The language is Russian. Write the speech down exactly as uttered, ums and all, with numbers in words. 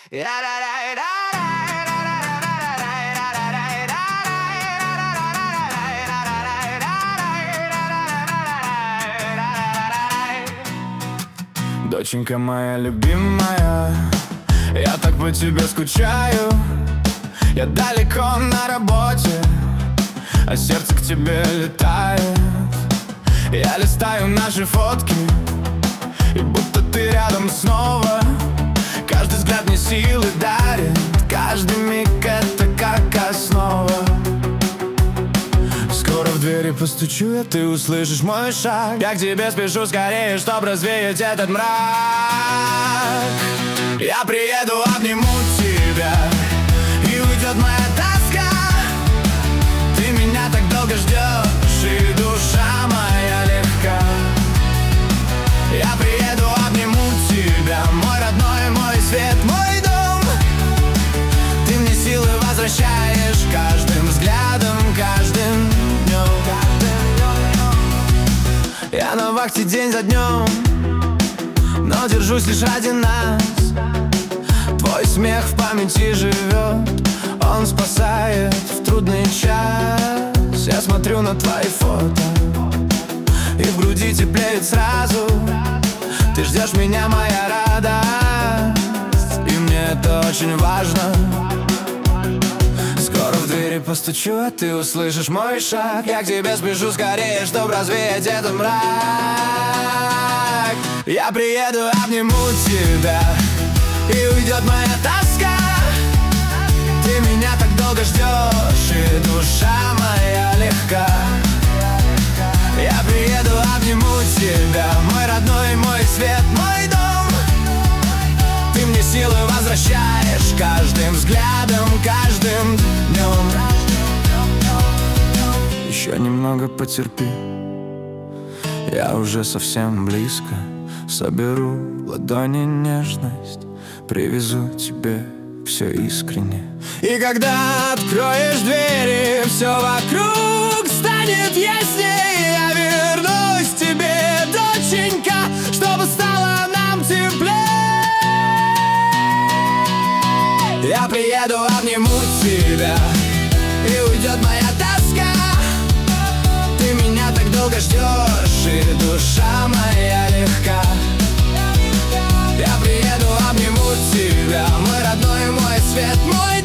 Доченька моя любимая, я так по тебе скучаю. Я далеко на работе, а сердце к тебе летает. Я листаю наши фотки, и будто ты рядом снова. Каждый взгляд мне силы дарит, каждый миг это как основа. Скоро в двери постучу я, ты услышишь мой шаг. Я к тебе спешу скорее, чтоб развеять этот мрак. Я приеду, обниму тебя, и уйдет моя тоска. Ты меня так долго ждешь, и душа моя легка. Я приеду, обниму тебя, мой родной, мой свет, мой дом. Ты мне силы возвращаешь каждым взглядом, каждым днем. Я на вахте день за днем, но держусь лишь ради нас. Твой смех в памяти живет, он спасает в трудный час. Я смотрю на твои фото, и в груди теплеет сразу. Ты ждешь меня, моя радость, и мне это очень важно. Скоро в двери постучу, а ты услышишь мой шаг. Я к тебе спешу скорее, чтоб развеять этот мрак. Я приеду, обниму тебя, и уйдет моя тоска. Ты меня так долго ждешь, и душа моя легка. Я приеду, обниму тебя, мой родной, мой свет, мой дом. Ты мне силы возвращаешь каждым взглядом, каждым днем. Еще немного потерпи, я уже совсем близко. Соберу в ладони нежность, привезу тебе все искренне. И когда откроешь двери, все вокруг станет яснее. Я вернусь к тебе, доченька, чтобы стало нам теплее. Я приеду, обниму тебя, и уйдет моя тоска. Ты меня так долго ждешь, и душа моя легка. Я приеду, обниму тебя, мой родной, мой свет, мой